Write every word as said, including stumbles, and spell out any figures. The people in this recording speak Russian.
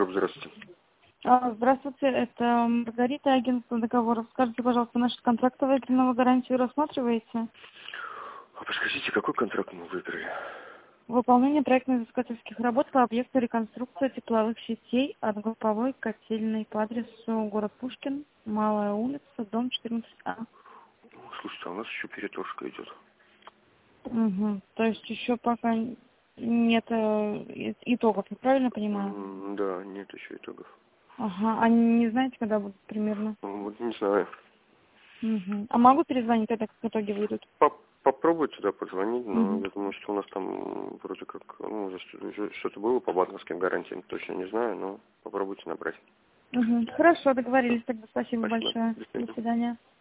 здравствуйте. А, Здравствуйте, это Маргарита, агентство договоров. Скажите, пожалуйста, наши контрактовые кредитную гарантию рассматриваете? А подскажите, какой контракт мы выиграли? Выполнение проектно-изыскательских работ по объекту реконструкции тепловых сетей от групповой котельной по адресу город Пушкин, Малая улица, дом четырнадцать А. Ну, слушайте, а у нас еще перетошка идет. Угу. То есть еще пока нет э, и- итогов, я правильно понимаю? М, Да, нет еще итогов. Ага, а не знаете, когда будут примерно? Ну, Вот не знаю. Угу. А могу перезвонить, когда как итоги выйдут? Поп- Попробуйте туда позвонить, но Угу. я думаю, что у нас там вроде как, ну, уже что- уже что-то было по банковским гарантиям, точно не знаю, но попробуйте набрать. Угу. Хорошо, Всё. договорились тогда. Спасибо Спасибо. большое. До До свидания. свидания.